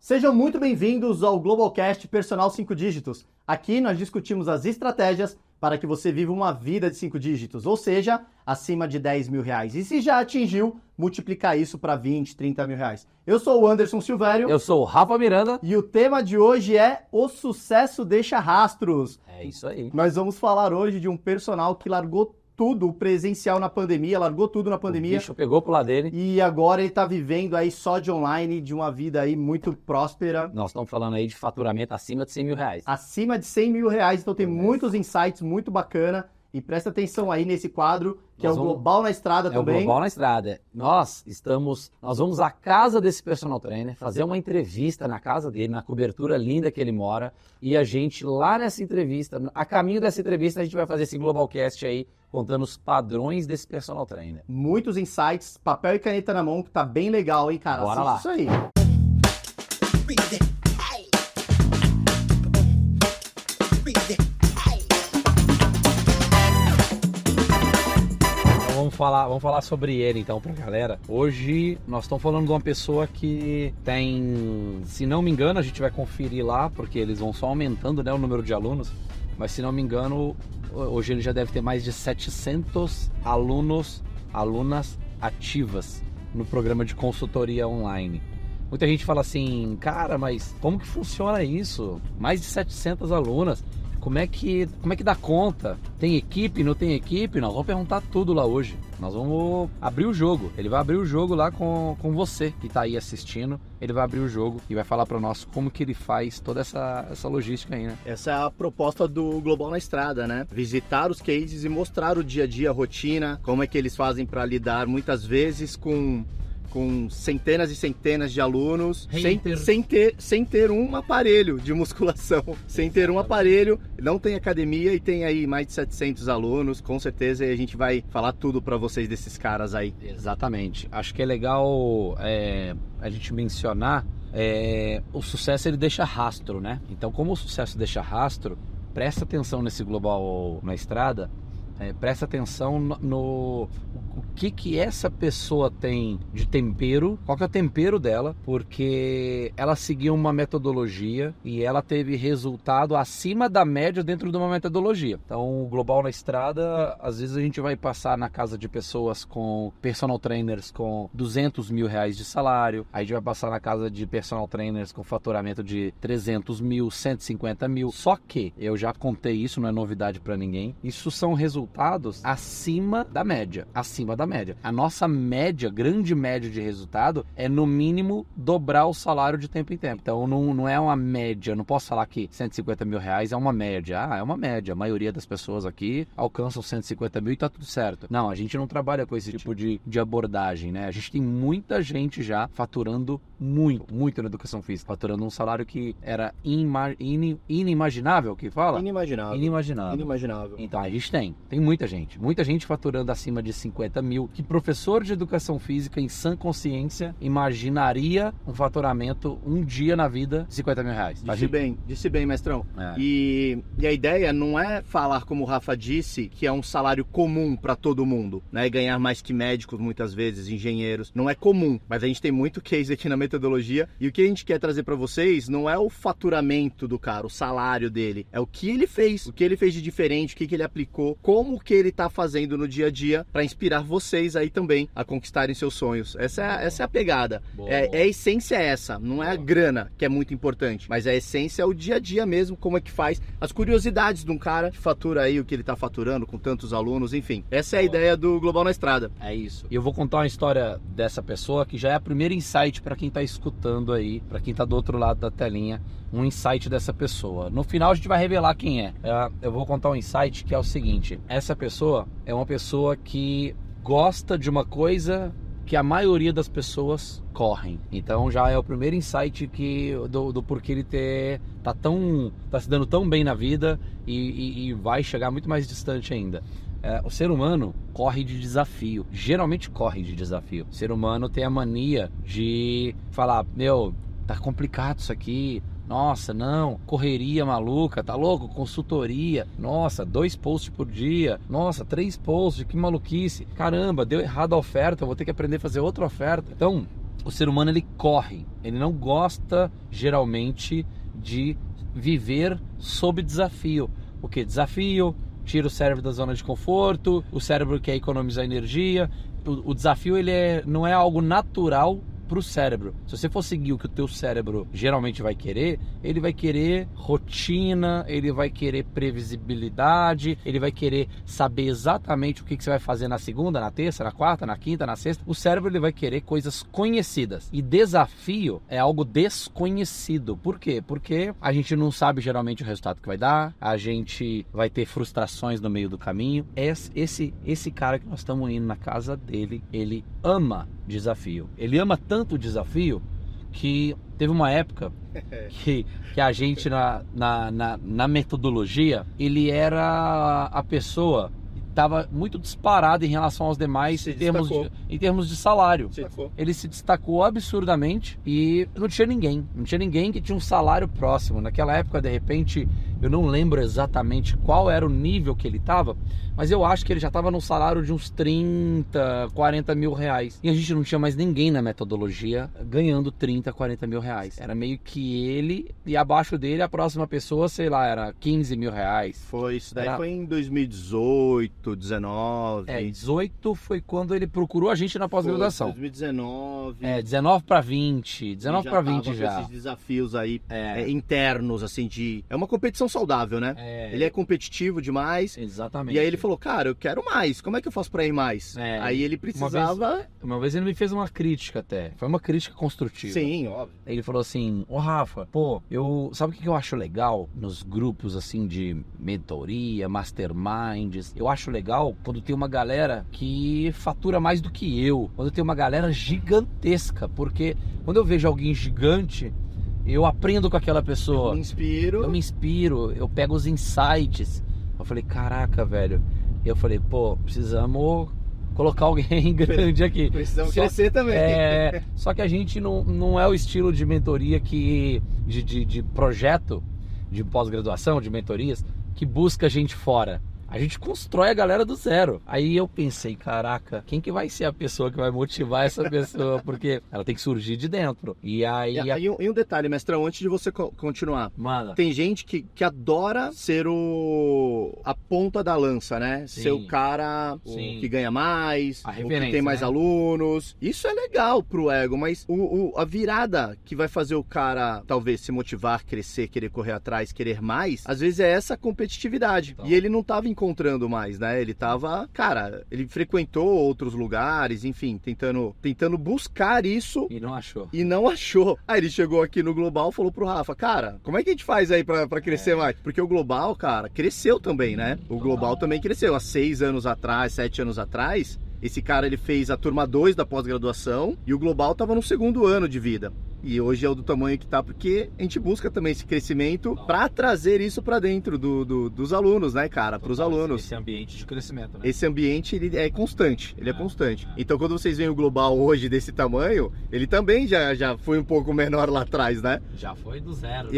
Sejam muito bem-vindos ao Globalcast Personal 5 Dígitos. Aqui nós discutimos as estratégias para que você viva uma vida de 5 dígitos, ou seja, acima de 10 mil reais. E se já atingiu, multiplicar isso para 20, 30 mil reais. Eu sou o Anderson Silvério. Eu sou o Rafa Miranda. E o tema de hoje é O Sucesso Deixa Rastros. É isso aí. Nós vamos falar hoje de um personal que largou tudo presencial na pandemia, largou tudo na pandemia. O bicho pegou pro lado dele. E agora ele tá vivendo aí só de online, de uma vida aí muito próspera. Nós estamos falando aí de faturamento acima de 100 mil reais. Acima de 100 mil reais, então tem muitos insights, muito bacana. E presta atenção aí nesse quadro, que é o Global na Estrada também. É o Global na Estrada. Nós vamos à casa desse personal trainer, fazer uma entrevista na casa dele, na cobertura linda que ele mora. E a gente, lá nessa entrevista, a caminho dessa entrevista, a gente vai fazer esse Globalcast aí, contando os padrões desse personal trainer. Muitos insights, papel e caneta na mão, que tá bem legal, hein, cara? Bora lá. Isso aí. Vamos falar sobre ele então pra galera. Hoje nós estamos falando de uma pessoa que tem, se não me engano, a gente vai conferir lá, porque eles vão só aumentando, né, o número de alunos, mas se não me engano, hoje ele já deve ter mais de 700 alunas ativas no programa de consultoria online. Muita gente fala assim, cara, mas como que funciona isso? Mais de 700 alunas. Como é que dá conta? Tem equipe, não tem equipe? Nós vamos perguntar tudo lá hoje. Nós vamos abrir o jogo. Ele vai abrir o jogo lá com você que está aí assistindo. Ele vai abrir o jogo e vai falar para nós como que ele faz toda essa logística aí, né? Essa é a proposta do Global na Estrada, né? Visitar os cases e mostrar o dia a dia, a rotina, como é que eles fazem para lidar muitas vezes com centenas e centenas de alunos sem ter um aparelho de musculação, sem ter um aparelho, não tem academia e tem aí mais de 700 alunos, com certeza a gente vai falar tudo para vocês desses caras aí. Exatamente, acho que é legal a gente mencionar o sucesso, ele deixa rastro, né? Então, como o sucesso deixa rastro, presta atenção nesse Global na Estrada. Presta atenção no que essa pessoa tem de tempero, qual que é o tempero dela, porque ela seguiu uma metodologia e ela teve resultado acima da média dentro de uma metodologia. Então, o Global na Estrada, às vezes a gente vai passar na casa de pessoas com personal trainers com 200 mil reais de salário, aí a gente vai passar na casa de personal trainers com faturamento de 300 mil, 150 mil, só que, eu já contei isso, não é novidade para ninguém, isso são resultados acima da média. A nossa média, grande média de resultado é no mínimo dobrar o salário de tempo em tempo. Então não é uma média, não posso falar que 150 mil reais é uma média. É uma média. A maioria das pessoas aqui alcançam 150 mil e tá tudo certo. Não, a gente não trabalha com esse tipo de abordagem, né? A gente tem muita gente já faturando muito na educação física, faturando um salário que era inimaginável, que fala? Inimaginável. Então a gente tem muita gente faturando acima de 50 mil, que professor de educação física em sã consciência imaginaria um faturamento um dia na vida de 50 mil reais. Disse bem, mestrão. E a ideia não é falar, como o Rafa disse, que é um salário comum para todo mundo, né? Ganhar mais que médicos, muitas vezes, engenheiros. Não é comum, mas a gente tem muito case aqui na metodologia e o que a gente quer trazer para vocês não é o faturamento do cara, o salário dele, é o que ele fez de diferente, o que ele aplicou, como que ele tá fazendo no dia a dia para inspirar vocês aí também a conquistarem seus sonhos. Essa é a pegada. A essência é essa, não é a grana que é muito importante, mas a essência é o dia a dia mesmo, como é que faz, as curiosidades de um cara que fatura aí o que ele tá faturando com tantos alunos, enfim. Essa é a ideia do Global na Estrada. É isso. E eu vou contar uma história dessa pessoa que já é a primeira insight para quem tá escutando aí, para quem tá do outro lado da telinha, um insight dessa pessoa. No final a gente vai revelar quem é. Eu vou contar um insight que é o seguinte: essa pessoa é uma pessoa que gosta de uma coisa que a maioria das pessoas correm. Então já é o primeiro insight do porquê ele tá se dando tão bem na vida e vai chegar muito mais distante ainda. O ser humano corre de desafio, geralmente corre de desafio. O ser humano tem a mania de falar, tá complicado isso aqui, nossa, não, correria maluca, tá louco? Consultoria, nossa, 2 posts por dia, nossa, 3 posts, que maluquice, caramba, deu errado a oferta, eu vou ter que aprender a fazer outra oferta. Então, o ser humano ele corre, ele não gosta geralmente de viver sob desafio. O que? Desafio tira o cérebro da zona de conforto, o cérebro quer economizar energia. O desafio não é algo natural para o cérebro. Se você for seguir o que o teu cérebro geralmente vai querer, ele vai querer rotina, ele vai querer previsibilidade, ele vai querer saber exatamente o que você vai fazer na segunda, na terça, na quarta, na quinta, na sexta. O cérebro ele vai querer coisas conhecidas. E desafio é algo desconhecido. Por quê? Porque a gente não sabe geralmente o resultado que vai dar, a gente vai ter frustrações no meio do caminho. Esse cara que nós estamos indo na casa dele, ele ama desafio. Ele ama tanto o desafio que teve uma época que a gente na metodologia, ele era a pessoa estava muito disparado em relação aos demais em termos de salário. Ele se destacou absurdamente e não tinha ninguém que tinha um salário próximo. Naquela época, de repente, eu não lembro exatamente qual era o nível que ele estava, mas eu acho que ele já estava no salário de uns 30, 40 mil reais. E a gente não tinha mais ninguém na metodologia ganhando 30, 40 mil reais. Era meio que ele e abaixo dele a próxima pessoa, sei lá, era 15 mil reais. Isso daí foi em 2018, 19. 18 foi quando ele procurou a gente na pós-graduação. 2019. 19 para 20. 19 para 20 já. Esses desafios aí internos, assim, é uma competição saudável, né? Ele é competitivo demais. Exatamente. E aí ele falou, cara, eu quero mais. Como é que eu faço pra ir mais? Aí ele precisava... Uma vez ele me fez uma crítica até. Foi uma crítica construtiva. Sim, óbvio. Ele falou assim, Rafa, sabe o que eu acho legal nos grupos, assim, de mentoria, masterminds? Eu acho legal quando tem uma galera que fatura mais do que eu. Quando tem uma galera gigantesca. Porque quando eu vejo alguém gigante, eu aprendo com aquela pessoa. Eu me inspiro, eu pego os insights. Eu falei, caraca, velho. E eu falei, precisamos colocar alguém grande aqui. Precisamos crescer também. Só que a gente não é o estilo de mentoria de projeto, de pós-graduação, de mentorias, que busca gente fora. A gente constrói a galera do zero. Aí eu pensei, caraca, quem que vai ser a pessoa que vai motivar essa pessoa? Porque ela tem que surgir de dentro. E aí... E um detalhe, mestrão, antes de você continuar. Manda. Tem gente que adora ser a ponta da lança, né? Sim. Ser o cara que ganha mais, o que tem mais alunos. Isso é legal pro ego, mas a virada que vai fazer o cara, talvez, se motivar, crescer, querer correr atrás, querer mais, às vezes é essa competitividade. Então. E ele não tava encontrando mais, né? Ele tava, ele frequentou outros lugares, enfim, tentando buscar isso. E não achou. Aí ele chegou aqui no Global e falou pro Rafa, cara, como é que a gente faz aí pra crescer mais? Porque o Global, cara, cresceu também, né? O Global também cresceu. Há 6 anos atrás, 7 anos atrás, esse cara, ele fez a turma 2 da pós-graduação e o Global tava no 2º ano de vida. E hoje é o do tamanho que tá, porque a gente busca também esse crescimento para trazer isso para dentro dos alunos, né, cara? Para os alunos. Esse ambiente de crescimento, né? Esse ambiente, ele é constante, é constante. Então, quando vocês veem o Global hoje desse tamanho, ele também já foi um pouco menor lá atrás, né? Já foi do zero.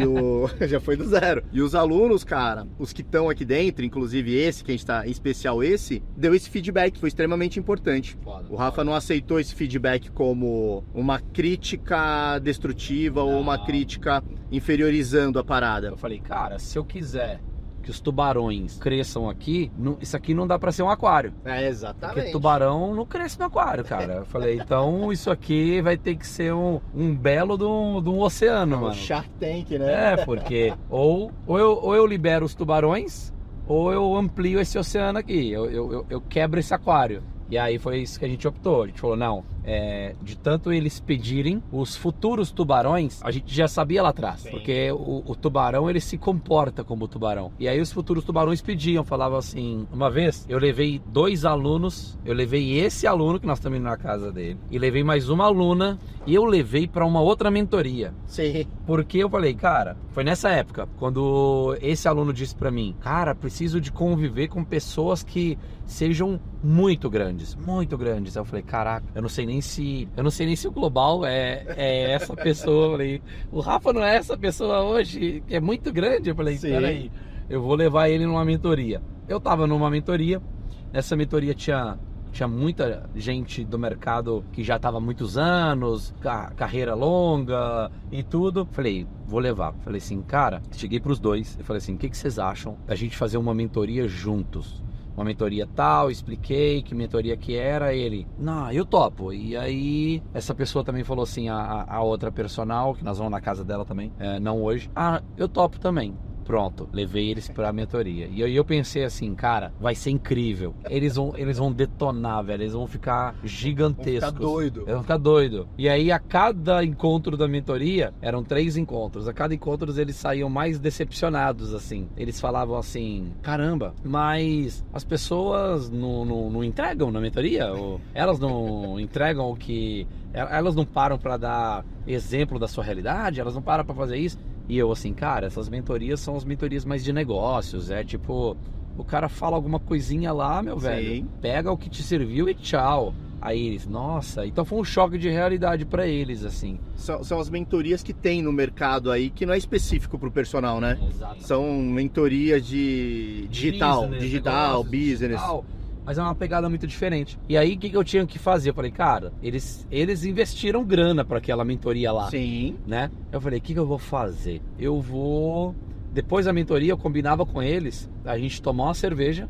Já foi do zero. E os alunos, cara, os que estão aqui dentro, inclusive esse, que a gente tá, em especial deu esse feedback, foi extremamente importante. O Rafa não aceitou esse feedback como uma crítica destrutiva ou uma crítica inferiorizando a parada. Eu falei, cara, se eu quiser que os tubarões cresçam aqui, isso aqui não dá pra ser um aquário. Exatamente. Porque tubarão não cresce no aquário, cara. Eu falei, então isso aqui vai ter que ser um belo de um oceano, mano. Shark Tank, né? Porque ou eu libero os tubarões, ou eu amplio esse oceano aqui. Eu quebro esse aquário. E aí foi isso que a gente optou. A gente falou, não, de tanto eles pedirem, os futuros tubarões, a gente já sabia lá atrás. Sim. Porque o tubarão, ele se comporta como tubarão. E aí os futuros tubarões pediam, falavam assim, uma vez eu levei 2 alunos, eu levei esse aluno que nós estamos indo na casa dele, e levei mais uma aluna, e eu levei para uma outra mentoria. Sim. Porque eu falei, cara, foi nessa época, quando esse aluno disse para mim, cara, preciso de conviver com pessoas que sejam muito grandes. Aí eu falei, caraca, eu não sei nem se o Global é essa pessoa. Eu falei, o Rafa não é essa pessoa hoje, que é muito grande. Eu falei, peraí, eu vou levar ele numa mentoria. Eu tava numa mentoria, nessa mentoria tinha tinha muita gente do mercado que já estava há muitos anos, carreira longa e tudo. Falei, vou levar. Falei assim, cara, cheguei pros dois. Eu falei assim, o que vocês acham da gente fazer uma mentoria juntos? Uma mentoria tal, expliquei que mentoria que era. Ele, não, eu topo. E aí, essa pessoa também falou assim, a outra personal, que nós vamos na casa dela também, não hoje. Ah, eu topo também. Pronto, levei eles pra mentoria. E aí eu pensei assim, cara, vai ser incrível. Eles vão detonar, velho. Eles vão ficar gigantescos. Eles vão ficar doido. E aí a cada encontro da mentoria, eram 3 encontros. A cada encontro eles saíam mais decepcionados, assim. Eles falavam assim, caramba, mas as pessoas não entregam na mentoria? Ou elas não entregam o que... Elas não param pra dar exemplo da sua realidade? Elas não param pra fazer isso? E eu assim, cara, essas mentorias são as mentorias mais de negócios, tipo, o cara fala alguma coisinha lá, meu velho, pega o que te serviu e tchau. Aí eles, nossa, então foi um choque de realidade pra eles, assim. São as mentorias que tem no mercado aí, que não é específico pro personal, né? Exatamente. São mentorias de digital, business. Digital. Mas é uma pegada muito diferente. E aí, o que eu tinha que fazer? Eu falei, cara, eles investiram grana para aquela mentoria lá. Sim. Né? Eu falei, o que eu vou fazer? Eu vou... Depois da mentoria, eu combinava com eles, a gente tomar uma cerveja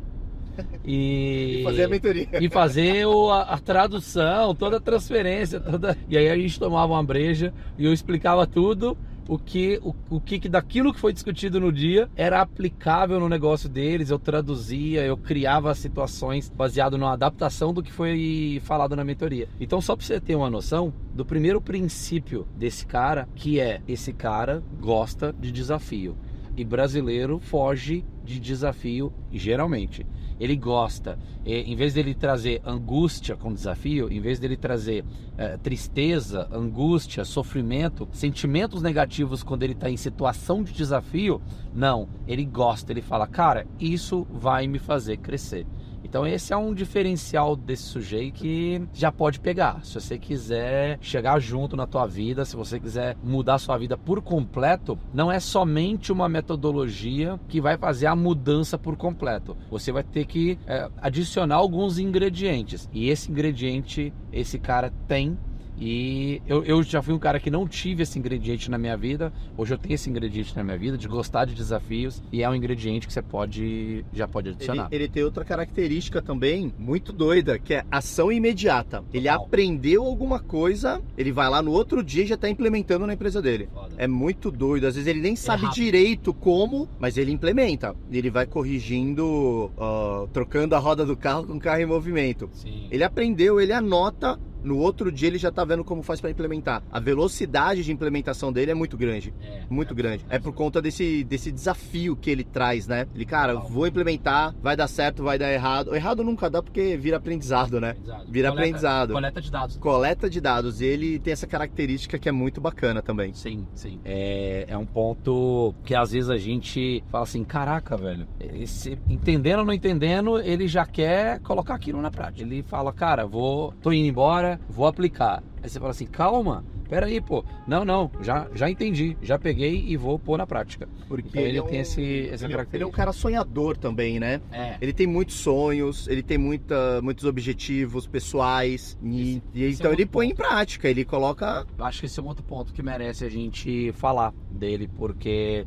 e fazer a mentoria. E fazer a tradução, toda a transferência, E aí a gente tomava uma breja e eu explicava tudo. O que daquilo que foi discutido no dia era aplicável no negócio deles, eu traduzia, eu criava situações baseado na adaptação do que foi falado na mentoria. Então, só para você ter uma noção do primeiro princípio desse cara, que é, esse cara gosta de desafio. E brasileiro foge de desafio geralmente. Ele gosta, em vez dele trazer angústia com desafio, em vez dele trazer tristeza, angústia, sofrimento, sentimentos negativos quando ele está em situação de desafio, não, ele gosta, ele fala, cara, isso vai me fazer crescer. Então esse é um diferencial desse sujeito que já pode pegar. Se você quiser chegar junto na tua vida, se você quiser mudar a sua vida por completo, não é somente uma metodologia que vai fazer a mudança por completo. Você vai ter que adicionar alguns ingredientes. E esse ingrediente, esse cara tem. E eu já fui um cara que não tive esse ingrediente na minha vida. Hoje eu tenho esse ingrediente na minha vida, de gostar de desafios. E é um ingrediente que você já pode adicionar. Ele tem outra característica também muito doida, que é ação imediata. Ele aprendeu alguma coisa, ele vai lá no outro dia e já está implementando na empresa dele. Foda. É muito doido. Às vezes ele nem sabe direito como, mas ele implementa. Ele vai corrigindo, trocando a roda do carro com o carro em movimento. Sim. Ele aprendeu, ele anota. No outro dia ele já tá vendo como faz para implementar. A velocidade de implementação dele é muito grande. Muito grande. É por conta desse desafio que ele traz, né? Ele, cara, vou implementar, vai dar certo, vai dar errado. Errado nunca dá porque vira aprendizado, né? Vira aprendizado. Coleta de dados. Coleta de dados. E ele tem essa característica que é muito bacana também. Sim. É um ponto que às vezes a gente fala assim, caraca, velho, entendendo ou não entendendo, ele já quer colocar aquilo na prática. Ele fala, cara, tô indo embora, vou aplicar. Aí você fala assim, calma, pera aí, pô. Não, já entendi, já peguei e vou pôr na prática. Porque então ele tem essa característica. Ele é um cara sonhador também, né? Ele tem muitos sonhos, ele tem muitos objetivos pessoais. Então ele põe em prática, ele coloca... Eu acho que esse é um outro ponto que merece a gente falar dele, porque...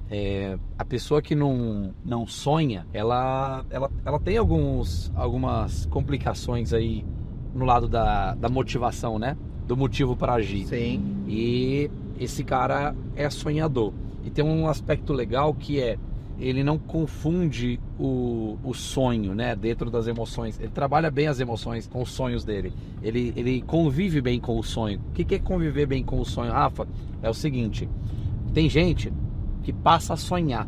a pessoa que não sonha, ela tem algumas complicações aí no lado da motivação, né? Do motivo para agir. Sim. E esse cara é sonhador. E tem um aspecto legal que ele não confunde o sonho, né? Dentro das emoções. Ele trabalha bem as emoções com os sonhos dele. Ele convive bem com o sonho. O que é conviver bem com o sonho, Rafa? É o seguinte, tem gente que passa a sonhar.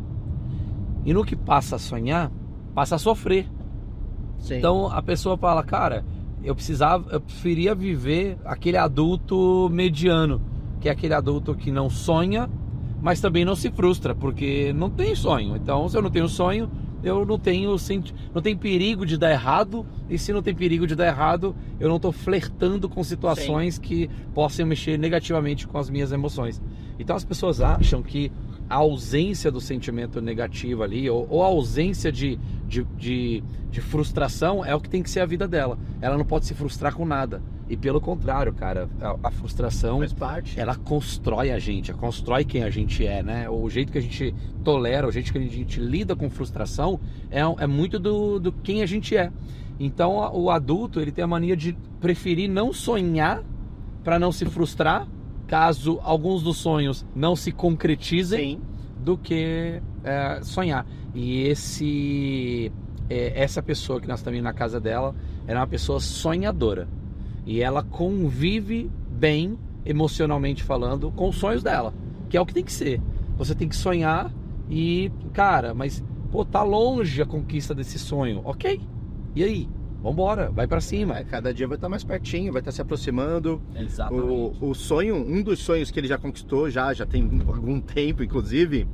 E no que passa a sonhar, passa a sofrer. Sim. Então a pessoa fala, cara, eu preferia viver aquele adulto mediano, que é aquele adulto que não sonha, mas também não se frustra, porque não tem sonho. Então, se eu não tenho sonho, eu não tenho perigo de dar errado, e se não tem perigo de dar errado, eu não estou flertando com situações que possam mexer negativamente com as minhas emoções. Então as pessoas acham que a ausência do sentimento negativo ali, ou a ausência de de frustração é o que tem que ser a vida dela. Ela não pode se frustrar com nada. E pelo contrário, cara, a frustração, faz parte. Ela constrói a gente, constrói quem a gente é, né? O jeito que a gente tolera, o jeito que a gente lida com frustração é muito do quem a gente é. Então o adulto, ele tem a mania de preferir não sonhar para não se frustrar, caso alguns dos sonhos não se concretizem, do que sonhar. E essa pessoa que nós estamos na casa dela era uma pessoa sonhadora. E ela convive bem, emocionalmente falando, com os sonhos dela, que é o que tem que ser. Você tem que sonhar e, cara, mas, tá longe a conquista desse sonho. Ok, e aí? Vambora, vai pra cima. Cada dia vai estar mais pertinho, vai estar se aproximando. Exatamente. O sonho, um dos sonhos que ele já conquistou, já tem algum tempo, inclusive,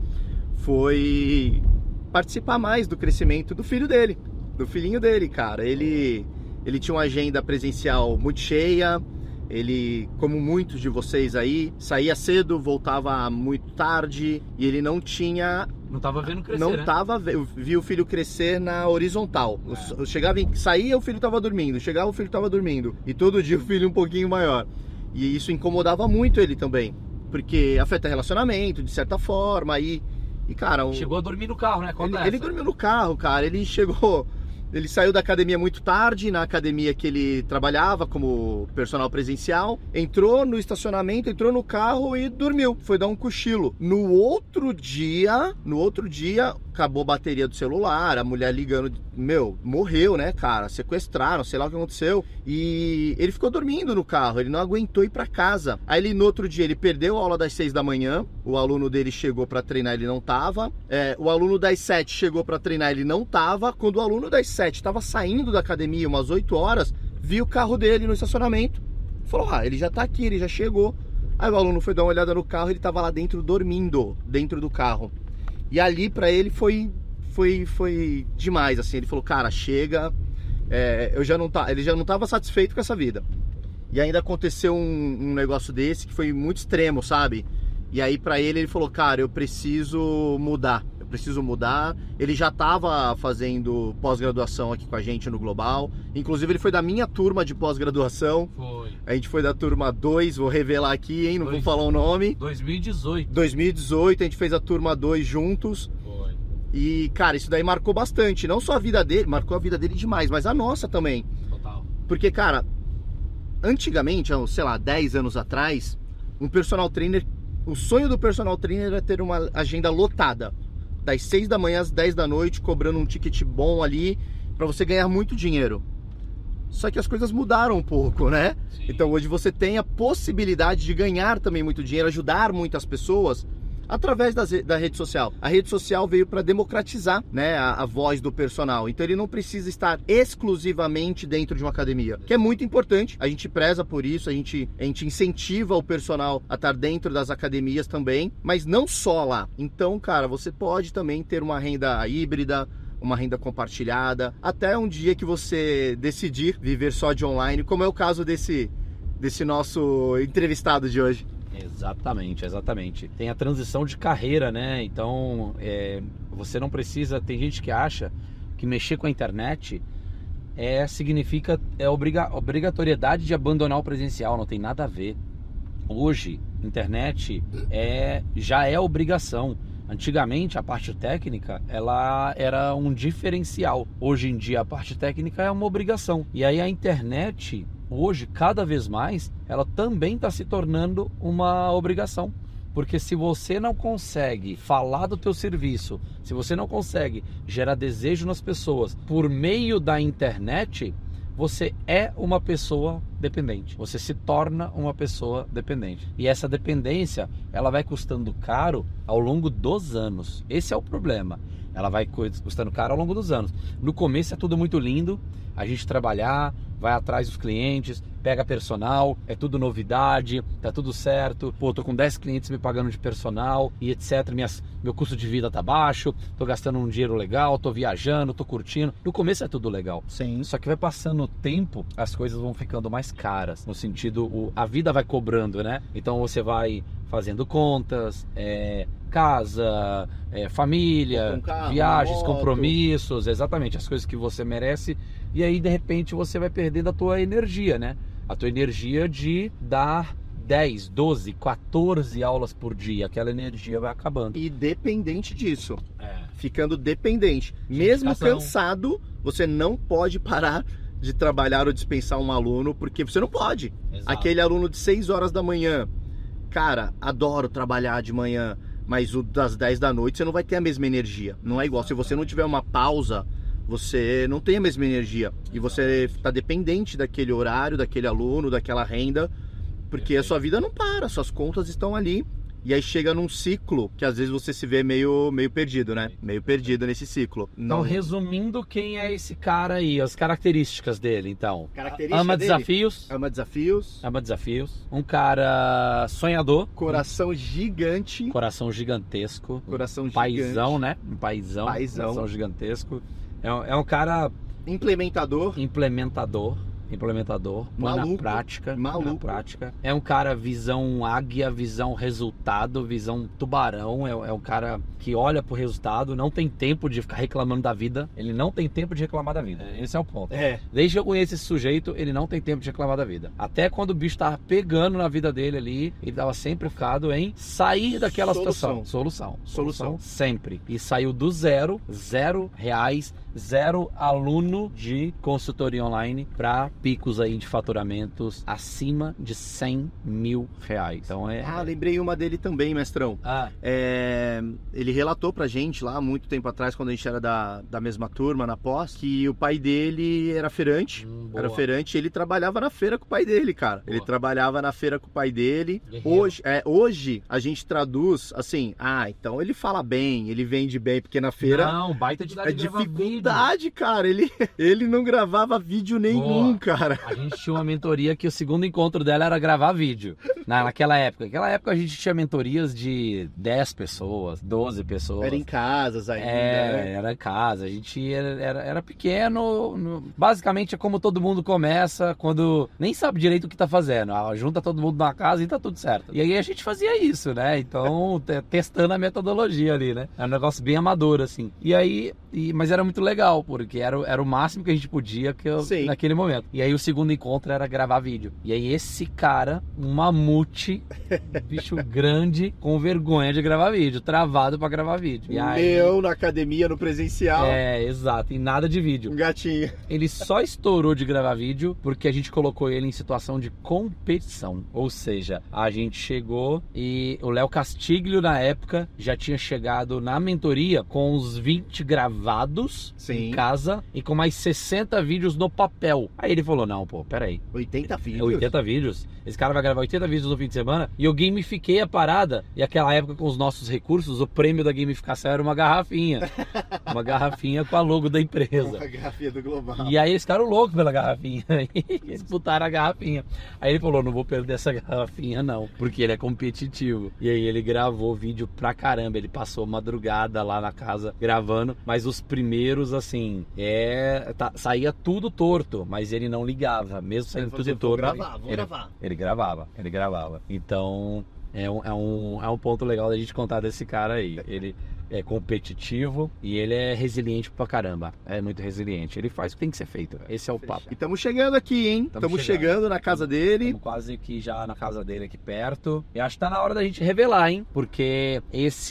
foi participar mais do crescimento do filho dele, do filhinho dele, cara. Ele tinha uma agenda presencial muito cheia, ele, como muitos de vocês aí, saía cedo, voltava muito tarde, e ele não tava vendo crescer, via o filho crescer na horizontal. Saía, o filho tava dormindo, chegava, o filho tava dormindo, e todo dia o filho um pouquinho maior. E isso incomodava muito ele também, porque afeta relacionamento, de certa forma, e cara... Chegou a dormir no carro, né? Ele dormiu no carro, cara, ele saiu da academia muito tarde, na academia que ele trabalhava como personal presencial, entrou no estacionamento, entrou no carro e dormiu, foi dar um cochilo. No outro dia, acabou a bateria do celular, a mulher ligando, morreu, né, cara, sequestraram, sei lá o que aconteceu, e ele ficou dormindo no carro, ele não aguentou ir pra casa. Aí no outro dia ele perdeu a aula das 6 da manhã, o aluno dele chegou pra treinar, ele não tava, o aluno das 7 chegou pra treinar, ele não tava. Quando o aluno das 7 estava saindo da academia umas 8 horas, viu o carro dele no estacionamento, falou, ele já tá aqui, ele já chegou. Aí o aluno foi dar uma olhada no carro, ele tava lá dentro dormindo, dentro do carro. E ali pra ele foi demais, assim, ele falou, cara, chega, ele já não tava satisfeito com essa vida. E ainda aconteceu um negócio desse que foi muito extremo, sabe? E aí pra ele falou, cara, eu preciso mudar. Ele já estava fazendo pós-graduação aqui com a gente no Global. Inclusive ele foi da minha turma de pós-graduação. Foi. A gente foi da turma 2, vou revelar aqui, hein? Não vou falar o nome. 2018, a gente fez a turma 2 juntos. Foi. E, cara, isso daí marcou bastante. Não só a vida dele, marcou a vida dele demais, mas a nossa também. Total. Porque, cara, antigamente, sei lá, 10 anos atrás, um personal trainer, o sonho do personal trainer era ter uma agenda lotada. Das 6 da manhã às 10 da noite, cobrando um ticket bom ali, para você ganhar muito dinheiro. Só que as coisas mudaram um pouco, né? Sim. Então hoje você tem a possibilidade de ganhar também muito dinheiro, ajudar muitas pessoas através da rede social. A rede social veio para democratizar, né, a voz do personal. Então ele não precisa estar exclusivamente dentro de uma academia, que é muito importante. A gente preza por isso, a gente incentiva o personal a estar dentro das academias também, mas não só lá. Então, cara, você pode também ter uma renda híbrida, uma renda compartilhada, até um dia que você decidir viver só de online, como é o caso desse nosso entrevistado de hoje. Exatamente. Tem a transição de carreira, né? Então, você não precisa... Tem gente que acha que mexer com a internet significa obrigatoriedade de abandonar o presencial. Não tem nada a ver. Hoje, internet já é obrigação. Antigamente, a parte técnica, ela era um diferencial. Hoje em dia, a parte técnica é uma obrigação. E aí a internet... Hoje, cada vez mais, ela também está se tornando uma obrigação. Porque se você não consegue falar do teu serviço, se você não consegue gerar desejo nas pessoas por meio da internet, você é uma pessoa dependente. Você se torna uma pessoa dependente. E essa dependência, ela vai custando caro ao longo dos anos. Esse é o problema. Ela vai custando caro ao longo dos anos. No começo é tudo muito lindo, a gente trabalhar, vai atrás dos clientes, pega personal, é tudo novidade, tá tudo certo. Pô, tô com 10 clientes me pagando de personal e etc. Meu custo de vida tá baixo, tô gastando um dinheiro legal, tô viajando, tô curtindo. No começo é tudo legal. Sim. Só que vai passando o tempo, as coisas vão ficando mais caras. No sentido, a vida vai cobrando, né? Então você vai fazendo contas, casa, família, carro, viagens, moto. compromissos, exatamente, as coisas que você merece. E aí, de repente, você vai perdendo a tua energia, né? A tua energia de dar 10, 12, 14 aulas por dia. Aquela energia vai acabando. E dependente disso. Ficando dependente. Mesmo cansado, você não pode parar de trabalhar ou dispensar um aluno, porque você não pode. Exato. Aquele aluno de 6 horas da manhã, cara, adoro trabalhar de manhã, mas o das 10 da noite você não vai ter a mesma energia. Não é igual. Se você não tiver uma pausa, você não tem a mesma energia. E você está dependente daquele horário, daquele aluno, daquela renda, porque a sua vida não para, suas contas estão ali. E aí chega num ciclo que às vezes você se vê meio perdido, né? Meio perdido nesse ciclo. Então, resumindo, quem é esse cara aí? As características dele, então. Ama desafios. Ama desafios. Ama desafios. Um cara sonhador. Coração gigante. Coração gigantesco. Coração gigante. Paizão, né? Um paizão. Coração gigantesco. É um cara... Implementador. Maluco. Na prática. É um cara visão águia, visão resultado, visão tubarão. É um cara que olha pro resultado, não tem tempo de ficar reclamando da vida. Ele não tem tempo de reclamar da vida. Esse é o ponto. Desde que eu conheço esse sujeito, ele não tem tempo de reclamar da vida. Até quando o bicho tava pegando na vida dele ali, ele tava sempre focado em sair daquela situação. Solução. Sempre. E saiu do zero reais, 0 aluno de consultoria online para picos aí de faturamentos acima de 100 mil reais. Então lembrei uma dele também, mestrão. Ele relatou pra gente lá, muito tempo atrás, quando a gente era da mesma turma, na pós, que o pai dele era feirante. E ele trabalhava na feira com o pai dele, cara. Ele trabalhava na feira com o pai dele. Hoje a gente traduz assim, então ele fala bem, ele vende bem, porque na feira... Não, baita de dificuldade, cara. Ele não gravava vídeo nenhum, cara. A gente tinha uma mentoria que o segundo encontro dela era gravar vídeo. Naquela época. Naquela época a gente tinha mentorias de 10 pessoas, 12 pessoas. Era em casas ainda. Era em casa. A gente era pequeno. Basicamente é como todo mundo começa quando nem sabe direito o que tá fazendo. Junta todo mundo na casa e tá tudo certo. E aí a gente fazia isso, né? Então, testando a metodologia ali, né? É um negócio bem amador, assim. E aí... Mas era muito legal, porque era o máximo que a gente podia naquele momento. E aí o segundo encontro era gravar vídeo. E aí esse cara, um mamute, bicho grande, com vergonha de gravar vídeo, travado pra gravar vídeo. E aí, leão na academia, no presencial. Exato, e nada de vídeo. Um gatinho. Ele só estourou de gravar vídeo porque a gente colocou ele em situação de competição. Ou seja, a gente chegou e o Léo Castiglio, na época, já tinha chegado na mentoria com uns 20 gravados em casa e com mais 60 vídeos no papel. Aí ele falou, não, peraí. 80 vídeos? 80 vídeos? Esse cara vai gravar 80 vídeos no fim de semana? E eu gamifiquei a parada. E naquela época, com os nossos recursos, o prêmio da gamificação era uma garrafinha. Uma garrafinha com a logo da empresa. Uma garrafinha do Global. E aí eles ficaram loucos pela garrafinha. Eles botaram a garrafinha. Aí ele falou, não vou perder essa garrafinha não, porque ele é competitivo. E aí ele gravou vídeo pra caramba. Ele passou madrugada lá na casa gravando. Mas os primeiros, assim, saía tudo torto, mas ele não ligava. Mesmo saindo tudo torto. Ele gravava. Então, é um ponto legal da gente contar desse cara aí. Ele é competitivo e ele é resiliente pra caramba. É muito resiliente. Ele faz o que tem que ser feito. Esse é o papo. E estamos chegando aqui, hein? Estamos chegando na casa dele. Estamos quase que já na casa dele aqui perto. E acho que tá na hora da gente revelar, hein? Porque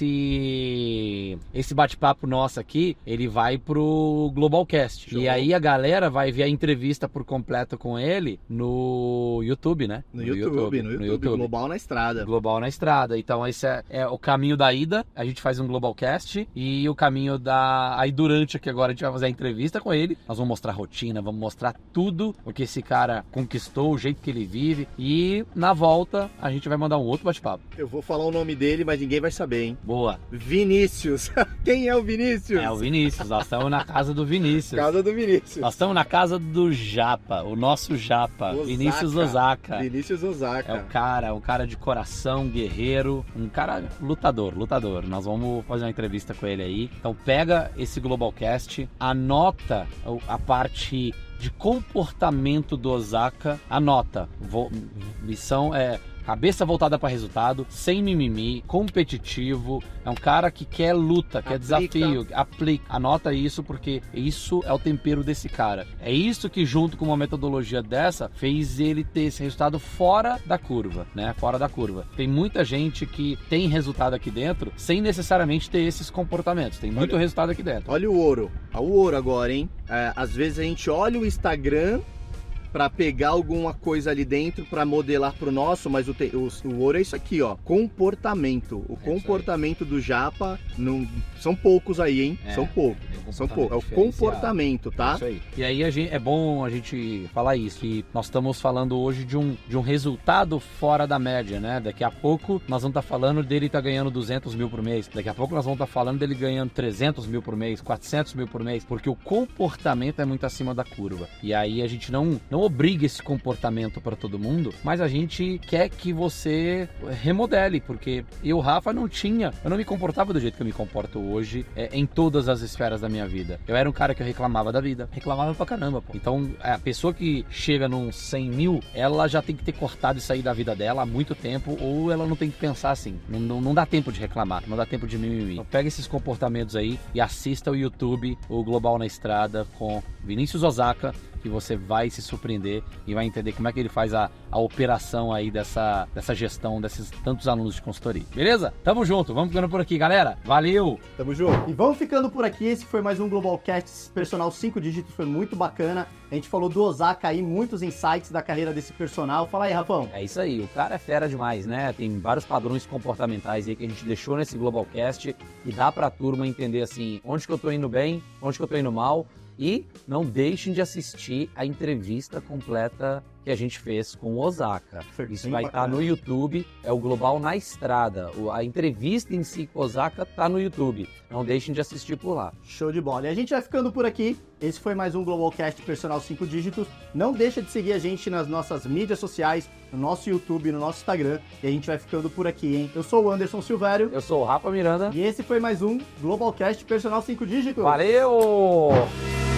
esse bate-papo nosso aqui, ele vai pro Globalcast. E aí a galera vai ver a entrevista por completo com ele no YouTube, né? No YouTube. Global na Estrada. Global na Estrada. Então esse é o caminho da ida. A gente faz um Globalcast. E o caminho aí durante aqui agora a gente vai fazer a entrevista com ele, nós vamos mostrar a rotina, vamos mostrar tudo o que esse cara conquistou, o jeito que ele vive, e na volta a gente vai mandar um outro bate-papo. Eu vou falar o nome dele, mas ninguém vai saber, hein? Boa. Vinícius. Quem é o Vinícius? É o Vinícius, nós estamos na casa do Vinícius. Casa do Vinícius. Nós estamos na casa do Japa, o nosso Japa, Vinícius Osaka. Vinícius Osaka. É um cara de coração, guerreiro, um cara lutador. Nós vamos fazer uma entrevista com ele aí. Então pega esse Globalcast, anota a parte de comportamento do Osaka, anota. Missão é cabeça voltada para resultado, sem mimimi, competitivo, é um cara que quer luta, quer desafio, aplica. Anota isso porque isso é o tempero desse cara. É isso que junto com uma metodologia dessa fez ele ter esse resultado fora da curva, né? Fora da curva. Tem muita gente que tem resultado aqui dentro sem necessariamente ter esses comportamentos. Tem muito resultado aqui dentro. Olha o ouro. O ouro agora, hein? Às vezes a gente olha o Instagram para pegar alguma coisa ali dentro para modelar pro nosso, mas o ouro é isso aqui, ó, comportamento. O comportamento do japa, não, são poucos aí, hein? São poucos. É o comportamento, tá? Isso aí. E aí é bom a gente falar isso, que nós estamos falando hoje de um resultado fora da média, né? Daqui a pouco nós vamos estar falando dele tá ganhando 200 mil por mês, daqui a pouco nós vamos estar falando dele ganhando 300 mil por mês, 400 mil por mês, porque o comportamento é muito acima da curva. E aí a gente não obriga esse comportamento para todo mundo, mas a gente quer que você remodele, porque eu, Rafa, eu não me comportava do jeito que eu me comporto hoje em todas as esferas da minha vida. Eu era um cara que eu reclamava da vida, reclamava pra caramba, pô. Então, a pessoa que chega num 100 mil, ela já tem que ter cortado isso aí da vida dela há muito tempo, ou ela não tem que pensar assim, não dá tempo de reclamar, não dá tempo de mimimi. Então, pega esses comportamentos aí e assista o YouTube, o Global na Estrada, com Vinícius Osaka, que você vai se surpreender e vai entender como é que ele faz a operação aí dessa gestão desses tantos alunos de consultoria. Beleza? Tamo junto, vamos ficando por aqui, galera. Valeu! Tamo junto. E vamos ficando por aqui. Esse foi mais um Globalcast Personal 5 dígitos, foi muito bacana. A gente falou do Osaka aí, muitos insights da carreira desse personal. Fala aí, Rafão. É isso aí, o cara é fera demais, né? Tem vários padrões comportamentais aí que a gente deixou nesse Globalcast e dá pra turma entender assim, onde que eu tô indo bem, onde que eu tô indo mal. E não deixem de assistir a entrevista completa que a gente fez com o Osaka. Isso vai estar no YouTube, é o Global na Estrada. A entrevista em si com o Osaka tá no YouTube. Não deixem de assistir por lá. Show de bola. E a gente vai ficando por aqui. Esse foi mais um Globalcast Personal 5 dígitos. Não deixa de seguir a gente nas nossas mídias sociais, no nosso YouTube, no nosso Instagram. E a gente vai ficando por aqui, hein? Eu sou o Anderson Silvério. Eu sou o Rafa Miranda. E esse foi mais um Globalcast Personal 5 dígitos. Valeu!